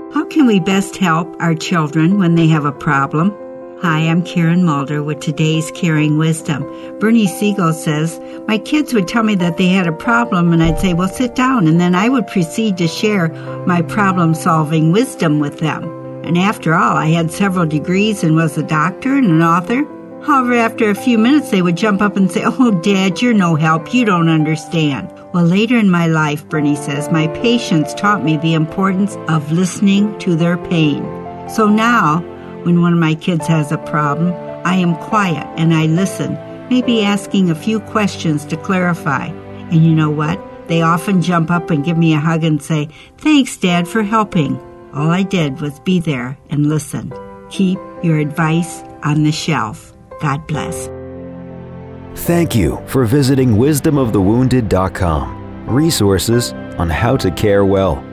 How can we best help our children when they have a problem? Hi, I'm Karen Mulder with today's Caring Wisdom. Bernie Siegel says, my kids would tell me that they had a problem and I'd say, well, sit down. And then I would proceed to share my problem-solving wisdom with them. And after all, I had several degrees and was a doctor and an author. However, after a few minutes, they would jump up and say, oh, Dad, you're no help. You don't understand. Well, later in my life, Bernie says, my patients taught me the importance of listening to their pain. So now, when one of my kids has a problem, I am quiet and I listen, maybe asking a few questions to clarify. And you know what? They often jump up and give me a hug and say, thanks, Dad, for helping. All I did was be there and listen. Keep your advice on the shelf. God bless. Thank you for visiting wisdomofthewounded.com. Resources on how to care well.